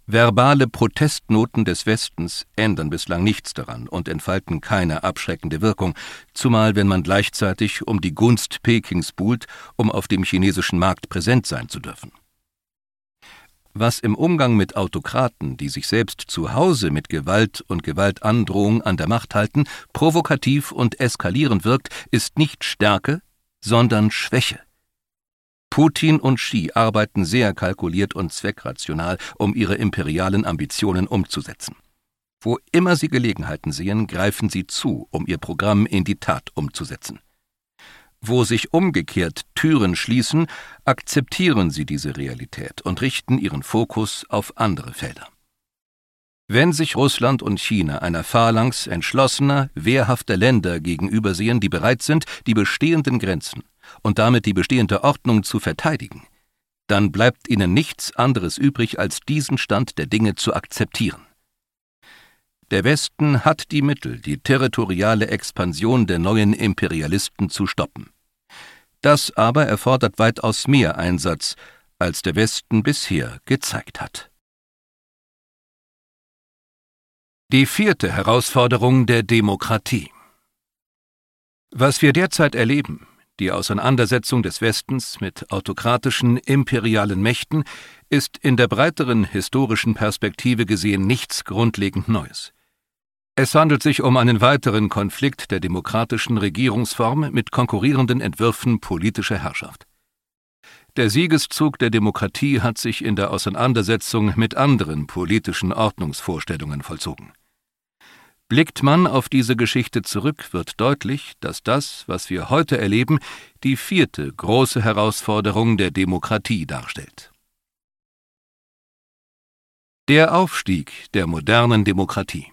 Verbale Protestnoten des Westens ändern bislang nichts daran und entfalten keine abschreckende Wirkung, zumal wenn man gleichzeitig um die Gunst Pekings buhlt, um auf dem chinesischen Markt präsent sein zu dürfen. Was im Umgang mit Autokraten, die sich selbst zu Hause mit Gewalt und Gewaltandrohung an der Macht halten, provokativ und eskalierend wirkt, ist nicht Stärke, sondern Schwäche. Putin und Xi arbeiten sehr kalkuliert und zweckrational, um ihre imperialen Ambitionen umzusetzen. Wo immer sie Gelegenheiten sehen, greifen sie zu, um ihr Programm in die Tat umzusetzen. Wo sich umgekehrt Türen schließen, akzeptieren sie diese Realität und richten ihren Fokus auf andere Felder. Wenn sich Russland und China einer Phalanx entschlossener, wehrhafter Länder gegenübersehen, die bereit sind, die bestehenden Grenzen und damit die bestehende Ordnung zu verteidigen, dann bleibt ihnen nichts anderes übrig, als diesen Stand der Dinge zu akzeptieren. Der Westen hat die Mittel, die territoriale Expansion der neuen Imperialisten zu stoppen. Das aber erfordert weitaus mehr Einsatz, als der Westen bisher gezeigt hat. Die 4. Herausforderung der Demokratie. Was wir derzeit erleben, die Auseinandersetzung des Westens mit autokratischen, imperialen Mächten, ist in der breiteren historischen Perspektive gesehen nichts grundlegend Neues. Es handelt sich um einen weiteren Konflikt der demokratischen Regierungsform mit konkurrierenden Entwürfen politischer Herrschaft. Der Siegeszug der Demokratie hat sich in der Auseinandersetzung mit anderen politischen Ordnungsvorstellungen vollzogen. Blickt man auf diese Geschichte zurück, wird deutlich, dass das, was wir heute erleben, die 4. große Herausforderung der Demokratie darstellt. Der Aufstieg der modernen Demokratie.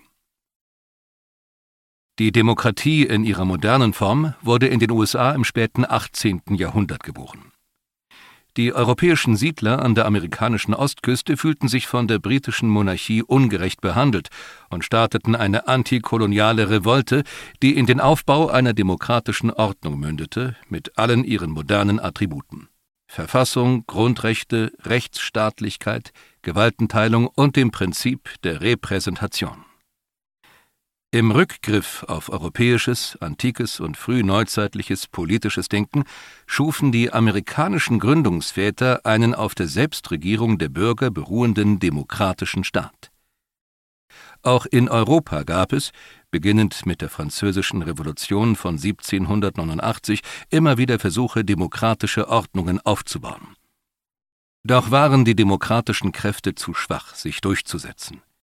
Die Demokratie in ihrer modernen Form wurde in den USA im späten 18. Jahrhundert geboren. Die europäischen Siedler an der amerikanischen Ostküste fühlten sich von der britischen Monarchie ungerecht behandelt und starteten eine antikoloniale Revolte, die in den Aufbau einer demokratischen Ordnung mündete, mit allen ihren modernen Attributen: Verfassung, Grundrechte, Rechtsstaatlichkeit, Gewaltenteilung und dem Prinzip der Repräsentation. Im Rückgriff auf europäisches, antikes und frühneuzeitliches politisches Denken schufen die amerikanischen Gründungsväter einen auf der Selbstregierung der Bürger beruhenden demokratischen Staat. Auch in Europa gab es, beginnend mit der Französischen Revolution von 1789, immer wieder Versuche, demokratische Ordnungen aufzubauen. Doch waren die demokratischen Kräfte zu schwach, sich durchzusetzen.